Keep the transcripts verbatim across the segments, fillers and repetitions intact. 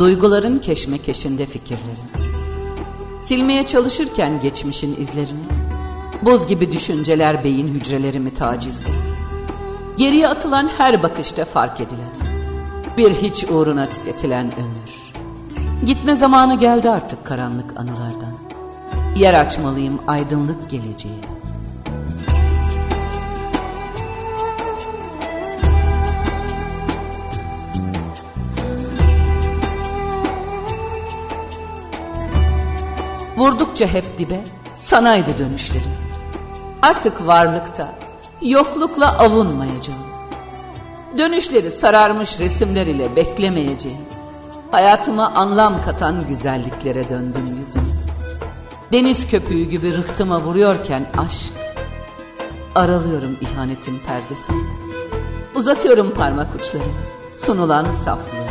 Duyguların keşmekeşinde fikirlerim. Silmeye çalışırken geçmişin izlerini, buz gibi düşünceler beyin hücrelerimi tacizdi. Geriye atılan her bakışta fark edilen, bir hiç uğruna tüketilen ömür. Gitme zamanı geldi artık karanlık anılardan. Yer açmalıyım aydınlık geleceğe. Vurdukça hep dibe, sanaydı dönüşlerim. Artık varlıkta, yoklukla avunmayacağım. Dönüşleri sararmış resimler ile beklemeyeceğim. Hayatıma anlam katan güzelliklere döndüm yüzüm. Deniz köpüğü gibi rıhtıma vuruyorken aşk, aralıyorum ihanetin perdesini. Uzatıyorum parmak uçlarımı, sunulan saflığı.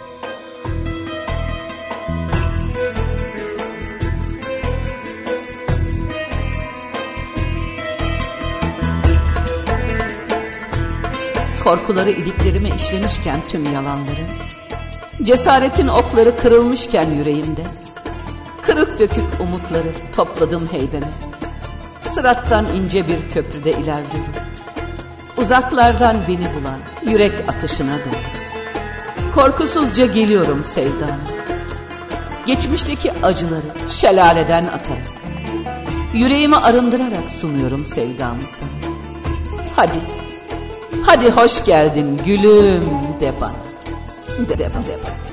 Korkuları iliklerime işlemişken tüm yalanları, cesaretin okları kırılmışken yüreğimde, kırık dökük umutları topladım heybeme. Sırattan ince bir köprüde ilerliyorum. Uzaklardan beni bulan yürek atışına doğru. Korkusuzca geliyorum sevdana. Geçmişteki acıları şelaleden atarak, yüreğimi arındırarak sunuyorum sevdamı sana. Hadi, hadi hoş geldin gülüm de bana, de, de, de bana.